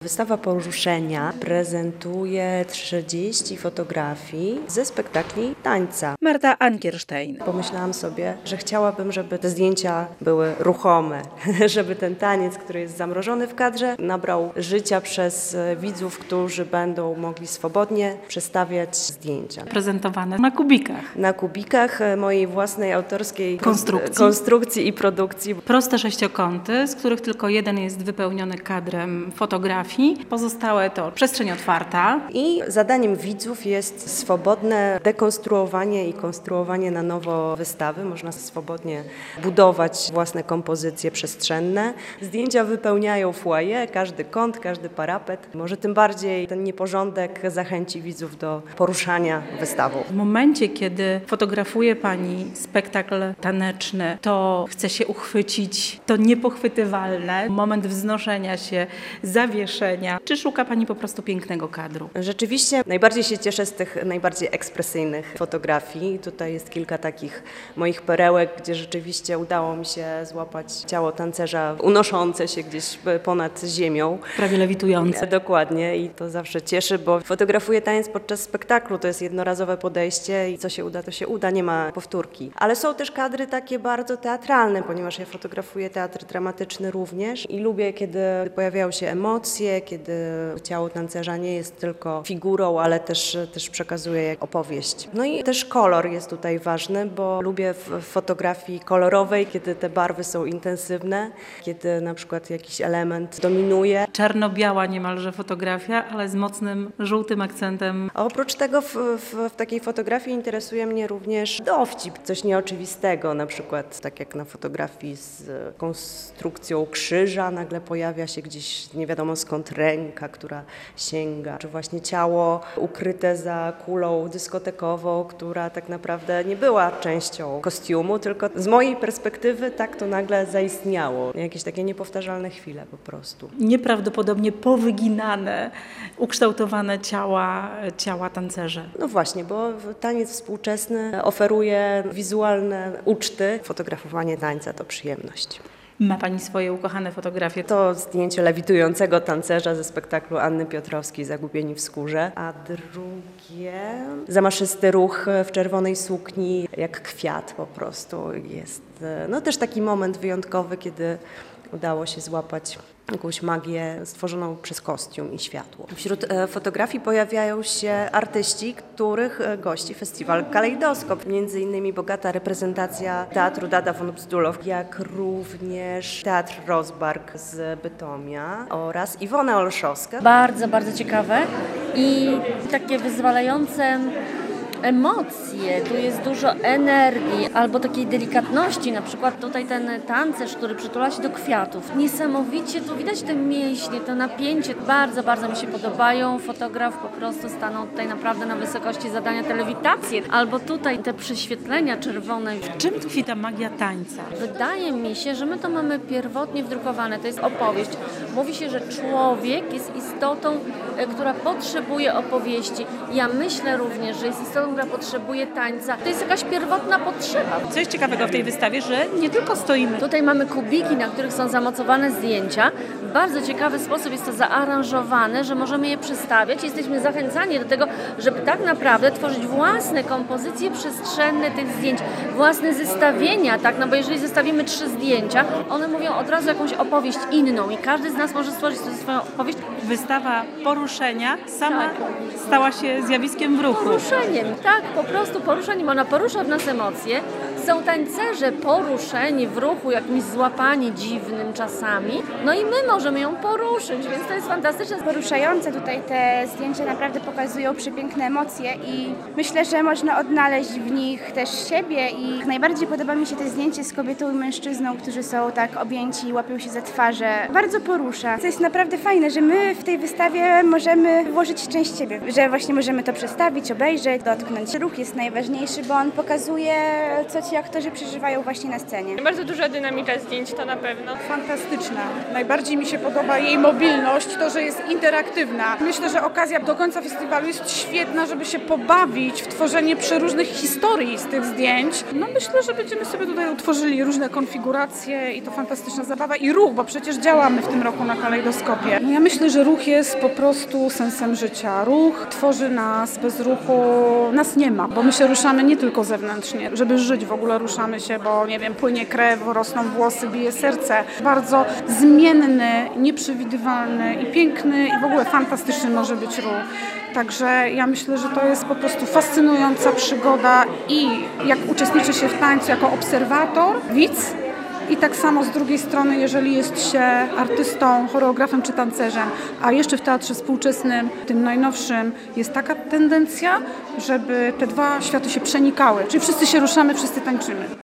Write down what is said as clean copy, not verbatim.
Wystawa Poruszenia prezentuje 30 fotografii ze spektakli tańca. Marta Ankierstein. Pomyślałam sobie, że chciałabym, żeby te zdjęcia były ruchome, żeby ten taniec, który jest zamrożony w kadrze, nabrał życia przez widzów, którzy będą mogli swobodnie przestawiać zdjęcia. Prezentowane na kubikach. Na kubikach mojej własnej autorskiej Konstrukcji i produkcji. Proste sześciokąty, z których tylko jeden jest wypełniony kadrem fotografii. Pozostałe to przestrzeń otwarta. I zadaniem widzów jest swobodne dekonstruowanie i konstruowanie na nowo wystawy. Można swobodnie budować własne kompozycje przestrzenne. Zdjęcia wypełniają foyer, każdy kąt, każdy parapet. Może tym bardziej ten nieporządek zachęci widzów do poruszania wystawą. W momencie, kiedy fotografuje Pani spektakl taneczny, to chce się uchwycić to niepochwytywalne, moment wznoszenia się, zawieszenia. Czy szuka Pani po prostu pięknego kadru? Rzeczywiście najbardziej się cieszę z tych najbardziej ekspresyjnych fotografii. Tutaj jest kilka takich moich perełek, gdzie rzeczywiście udało mi się złapać ciało tancerza unoszące się gdzieś ponad ziemią. Prawie lewitujące. Dokładnie i to zawsze cieszy, bo fotografuję taniec podczas spektaklu. To jest jednorazowe podejście i co się uda, to się uda, nie ma powtórki. Ale są też kadry takie bardzo teatralne, ponieważ ja fotografuję teatr dramatyczny również i lubię, kiedy pojawiają się emocje, kiedy ciało tancerza nie jest tylko figurą, ale też przekazuje opowieść. No i też kolor jest tutaj ważny, bo lubię w fotografii kolorowej, kiedy te barwy są intensywne, kiedy na przykład jakiś element dominuje. Czarno-biała niemalże fotografia, ale z mocnym żółtym akcentem. A oprócz tego w takiej fotografii interesuje mnie również dowcip, coś nieoczywistego, na przykład tak jak na fotografii z konstrukcją krzyża, nagle pojawia się gdzieś nie wiadomo skąd ręka, która sięga, czy właśnie ciało ukryte za kulą dyskotekową, która tak naprawdę nie była częścią kostiumu, tylko z mojej perspektywy tak to nagle zaistniało. Jakieś takie niepowtarzalne chwile po prostu. Nieprawdopodobnie powyginane, ukształtowane ciała tancerzy. No właśnie, bo taniec współczesny oferuje wizualne uczty. Fotografowanie tańca to przyjemność. Ma Pani swoje ukochane fotografie? To zdjęcie lewitującego tancerza ze spektaklu Anny Piotrowskiej Zagubieni w skórze, a drugie zamaszysty ruch w czerwonej sukni, jak kwiat po prostu jest. No też taki moment wyjątkowy, kiedy udało się złapać jakąś magię stworzoną przez kostium i światło. Wśród fotografii pojawiają się artyści, których gości festiwal Kalejdoskop. Między innymi bogata reprezentacja Teatru Dada von Bzdulov, jak również Teatr Rozbark z Bytomia oraz Iwona Olszowska. Bardzo, bardzo ciekawe i takie wyzwalające emocje, tu jest dużo energii albo takiej delikatności, na przykład tutaj ten tancerz, który przytula się do kwiatów. Niesamowicie tu widać te mięśnie, to napięcie. Bardzo, bardzo mi się podobają. Fotograf po prostu stanął tutaj naprawdę na wysokości zadania telewitację. Albo tutaj te prześwietlenia czerwone. W czym tkwi ta magia tańca? Wydaje mi się, że my to mamy pierwotnie wdrukowane. To jest opowieść. Mówi się, że człowiek jest istotą, która potrzebuje opowieści. Ja myślę również, że jest istotą, która potrzebuje tańca. To jest jakaś pierwotna potrzeba. Co jest ciekawego w tej wystawie, że nie tylko stoimy. Tutaj mamy kubiki, na których są zamocowane zdjęcia. W bardzo ciekawy sposób jest to zaaranżowane, że możemy je przestawiać. Jesteśmy zachęcani do tego, żeby tak naprawdę tworzyć własne kompozycje przestrzenne tych zdjęć, własne zestawienia, tak? No bo jeżeli zestawimy 3 zdjęcia, one mówią od razu jakąś opowieść inną i każdy z nas może stworzyć swoją opowieść. Wystawa poruszenia sama stała się zjawiskiem w ruchu. Poruszeniem, tak, po prostu poruszeniem. Ona porusza w nas emocje. Są tańcerze poruszeni w ruchu, jakimś złapani dziwnym czasami. No i my możemy ją poruszyć, więc to jest fantastyczne. Poruszające tutaj te zdjęcia naprawdę pokazują przepiękne emocje i myślę, że można odnaleźć w nich też siebie i najbardziej podoba mi się to zdjęcie z kobietą i mężczyzną, którzy są tak objęci i łapią się za twarze. Bardzo porusza. To jest naprawdę fajne, że my w tej wystawie możemy włożyć część siebie, że właśnie możemy to przestawić, obejrzeć, dotknąć. Ruch jest najważniejszy, bo on pokazuje, co ci ci aktorzy przeżywają właśnie na scenie. Bardzo duża dynamika zdjęć to na pewno. Fantastyczna. Najbardziej mi się podoba jej mobilność, to, że jest interaktywna. Myślę, że okazja do końca festiwalu jest świetna, żeby się pobawić w tworzenie przeróżnych historii z tych zdjęć. No myślę, że będziemy sobie tutaj utworzyli różne konfiguracje i to fantastyczna zabawa i ruch, bo przecież działamy w tym roku na kalejdoskopie. No ja myślę, że ruch jest po prostu sensem życia. Ruch tworzy nas, bez ruchu nas nie ma, bo my się ruszamy nie tylko zewnętrznie. Żeby żyć w ogóle ruszamy się, bo nie wiem, płynie krew, rosną włosy, bije serce. Bardzo zmienny, nieprzewidywalny i piękny i w ogóle fantastyczny może być ruch. Także ja myślę, że to jest po prostu fascynująca przygoda i jak uczestniczy się w tańcu jako obserwator, widz, i tak samo z drugiej strony, jeżeli jest się artystą, choreografem czy tancerzem, a jeszcze w teatrze współczesnym, tym najnowszym, jest taka tendencja, żeby te dwa światy się przenikały. Czyli wszyscy się ruszamy, wszyscy tańczymy.